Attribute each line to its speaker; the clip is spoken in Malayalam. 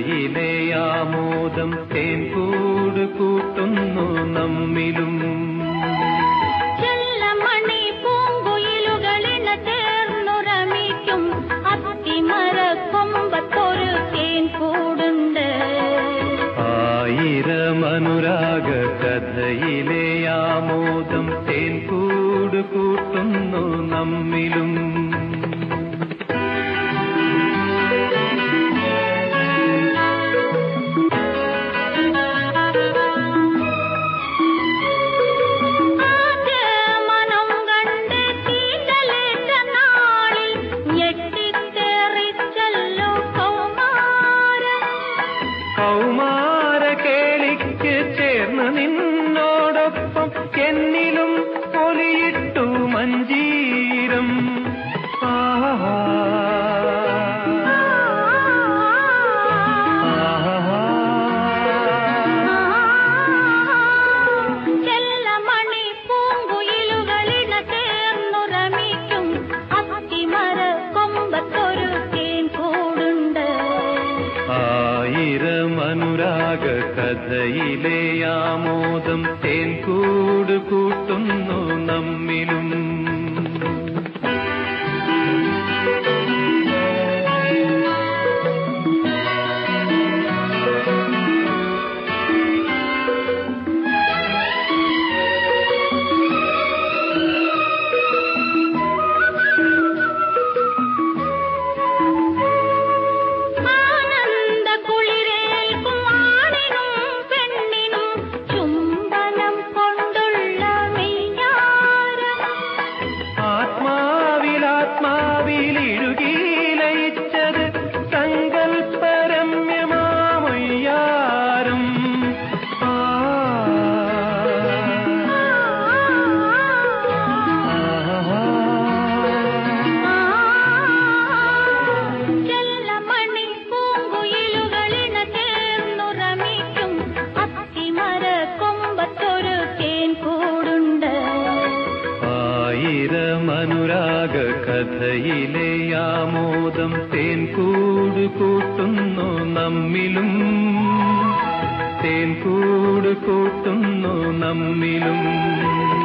Speaker 1: കഥയിലെ ആമോദം തേൻകൂട് കൂട്ടുന്നു നമ്മിലും.
Speaker 2: ചെല്ലമണി പൂങ്കുയിലുകളിണ ചേർന്നുറമിക്കും അത്തിമരക്കൊമ്പത്തൊരു തേൻകൂടുണ്ട്.
Speaker 1: ആയിരം അനുരാഗ കഥയിലെ ആമോദം തേൻകൂട് കൂട്ടുന്നു നമ്മിലും. കൗമാര കേളിക്ക് ചേർന്ന് നിന്നോടൊപ്പം എന്നിലും പൊലിയിട്ടു മഞ്ചീരം.
Speaker 2: ചെല്ലമണി പൂങ്കുയിലുകളിണ ചേർന്നുറമിക്കും അത്തിമര കൊമ്പത്തൊരു തേൻകൂടുണ്ട്.
Speaker 1: ആയിരം അനുരാഗ കഥയിലെ ആമോദം തേൻകൂട് കൂട്ടുന്നു നമ്മിലും. ആത്മാവിലിഴുകിലയിച്ചത് സങ്കൽപ്പരമ്യമാമയ്യാരം.
Speaker 2: ചെല്ലമണി പൂങ്കുയിലുകളിണ ചേർന്നുറമിക്കും അത്തിമര കൊമ്പത്തൊരു തേൻകൂടുണ്ട്.
Speaker 1: ആയിരം അനുരാഗ കഥയിലെ ആമോദം തേൻകൂട് കൂട്ടുന്നു നമ്മിലും. തേൻകൂട് കൂട്ടുന്നു നമ്മിലും.